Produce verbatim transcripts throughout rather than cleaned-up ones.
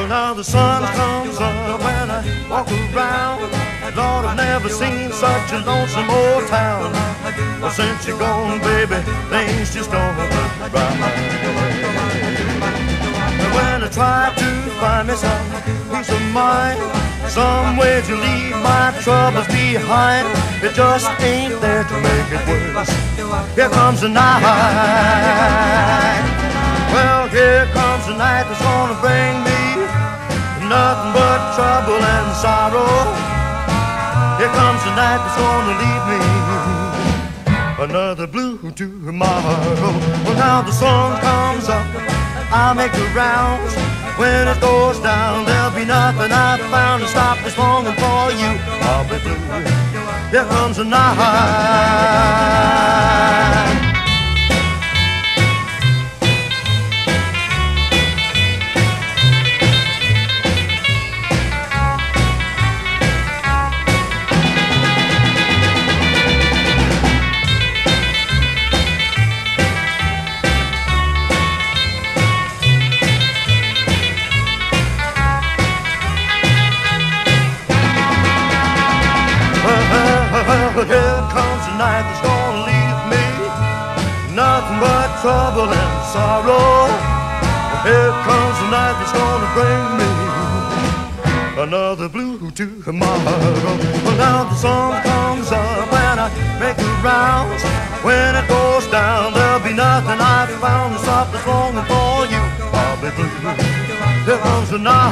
Well, now the sun comes up when I walk around. Lord, I've never seen such a lonesome old town. Well, since you're gone, baby, things just don't look right. When I try to find me some peace of mind, some way to leave my troubles behind, it just ain't there to make it worse. Here comes the night. Well, here comes the night that's gonna bring me nothing but trouble and sorrow. Here comes the night that's gonna leave me another blue tomorrow. Well, now the sun comes up, I'll make the rounds. When it goes down, there'll be nothing I've found to stop this longing for you. I'll be blue. Here comes the night. Here comes the night that's gonna leave me nothing but trouble and sorrow. Here comes the night that's gonna bring me another blue tomorrow. Well, now the sun comes up and I make the rounds. When it goes down, there'll be nothing I've found to stop this longing for you. I'll be blue. Here comes the night.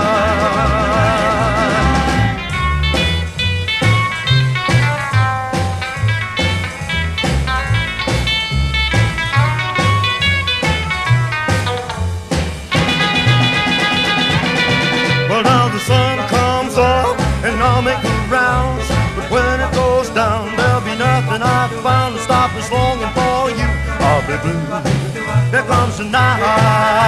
I'll make the rounds, but when it goes down, there'll be nothing I've found to stop this longing for you. I'll be blue. Here comes the night.